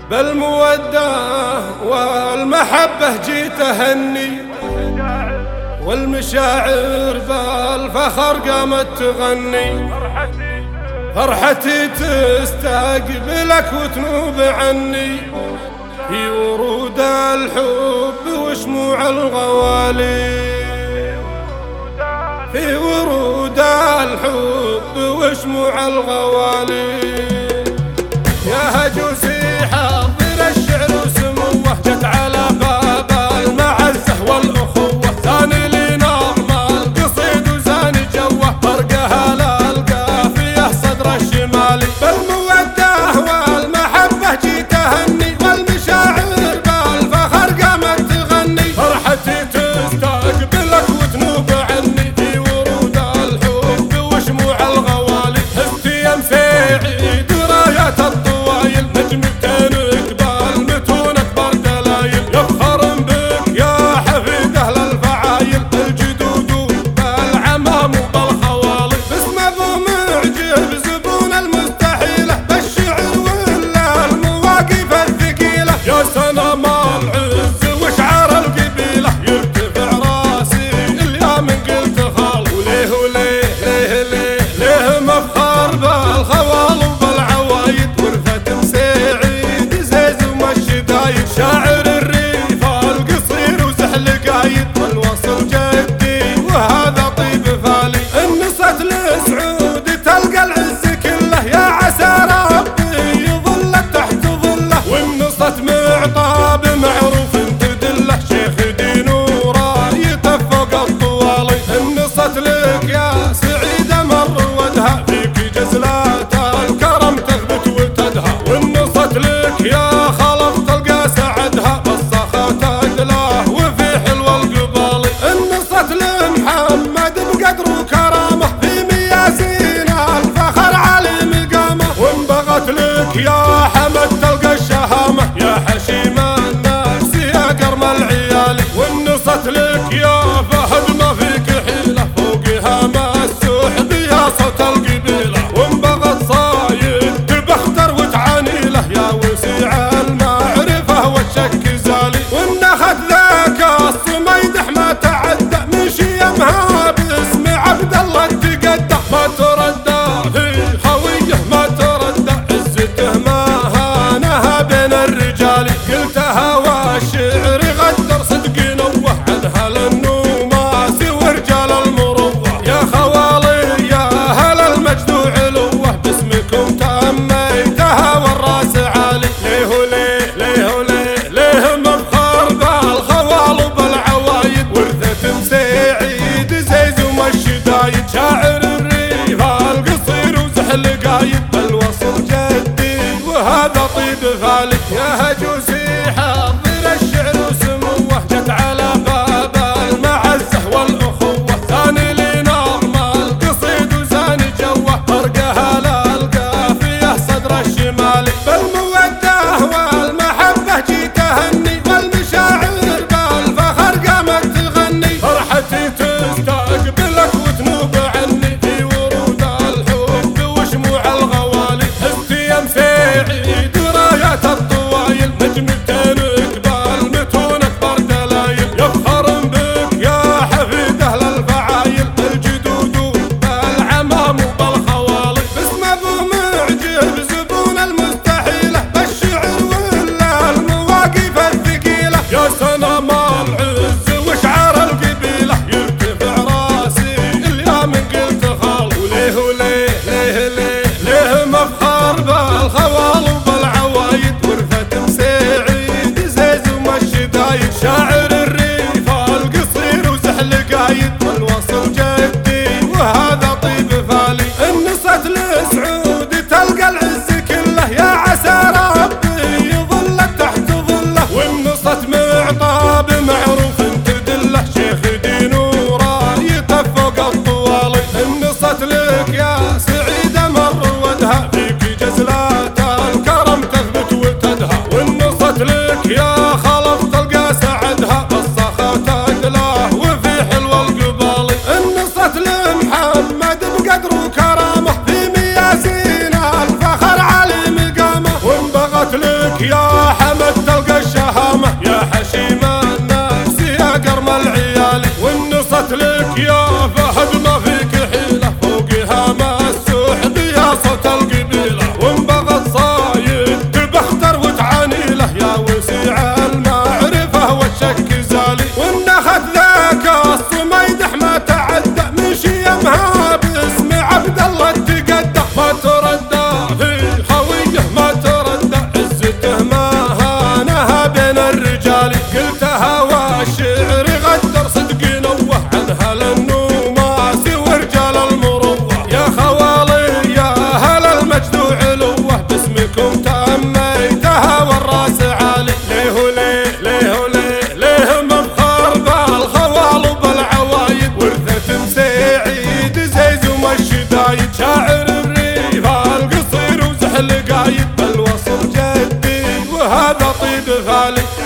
بالمودة والمحبة جيت أهني، والمشاعر بالفخر قامت تغني. فرحتي تستقبلك وتنوب عني في ورود الحب وشموع الغوالي، في ورود الحب وشموع الغوالي. يا هجوسي حاضر الشعر وسموه، جت على باب المعزة والأخوة، ثاني لي نظم القصيد وزاني جوه، فرقها للقافية صدر الشمالي. بالمودة والمحبة جيت أهني، والمشاعر بالفخر قامت تغني. فرحتي تستقبلك وتنوب عني في ورود الحب وشموع الغوالي. هزتي يا مسيعيد رايات الطوايل، نجمتين قبال متون اكبر دلايل. يفخر بك يا حفيد اهل الفعايل، الجدود بالعمام وبالخوالي. باسم ابو معجب زبون المستحيله، بالشعر ولا المواقف الثقيله. يا سلام العز وشعار القبيله، يرتفع راسي اليوم قلت خال. وليه وليه ليه ليه ليه مفخر بالخوال وبالعوايد، ورثة مسيعيد زيز ومشدايد. شاعر الريف القصير وسحل قايد، والوصل جدي وهذا طيب فالي. النصت لسعود تلقى العز كله، يا عسى ربي يظلك تحت ظله. والنصت معطى بمعروف تدله، شيخ دين ورايته فوق الطوالي. النصت لك يا سعيد مر ودها، فيك جزلات الكرم تثبت وتدهى. والنصت لك يا خلف تلقى سعدها، بالسخا تدلاه وفي حلو القبالي. النصت لمحمد بقدر وكرامه، في مياسين الفخر علي مقامه. وانبغت لك يا حمد تلقى الشهامه، يا حشيم النفس يا كرم العيالي. والنصت لك يا فهد ما فيك حيله، فوقها مسوح بها صوت القبيله. وانبغت صايد تبختر وتعاني له، يا وسيع المعرفه والشك زالي. والنخت ذاك الصميدح ما تعدى، من شيمها باسم عبد الله تقدى. ما تردى في خويه ما تردى، عزته ما هانها بين الرجال. قلتها والشعر غدر صدق نوه، عنها للنوماس ورجال المروه. يا خوالي يا هل المجد وعلوه، باسمكم تميتها والراس عالي. ليه وليه ليه وليه ليه مفخر بالخوال وبالعوايد، ورثة مسيعيد زيز ومشدايد. شاعر الريف القصير وزحل قايد، بالوصل جدي وهذا طيب فالي. يا هجوسي حاضر الشعر وسموه، جت على باب المعزة والأخوة، ثاني لي نظم القصيد وزاني جوه، فرقها للقافية صدر الشمالي. بالمودة والمحبة جيت أهني، والمشاعر بالفخر قامت تغني. فرحتي تستقبلك وتنوب عني في ورود الحب وشموع الغوالي. هزتي يا مسيعيد رايات الطوايل، نجمتين يا فهد ما فيك حيلة فوقها مسوح قياصة القبيلة، وان بغت صايد تبختر وتعاني له يا وسيع المعرفة والشك زالي، وان اخذ ذاك الصميدح ما تعدى مشي يمها باسم عبد الله تقدى، ما تردى في خويه ما تردى عزته ما هانها بين الرجال، قلتها والشعر غدر صدق نوه عنها للنوماس ورجال المروه، يا خوالي يا هل المجد وعلوه باسمكم تميتها والراس عالي، ليه ليه مفخر بالخوال وبالعوايد، ورثة سعيد زيز ومشدايد، شاعر الريف القصير وزحل قايد، بالوصف جدي وهذا طيب ثالي.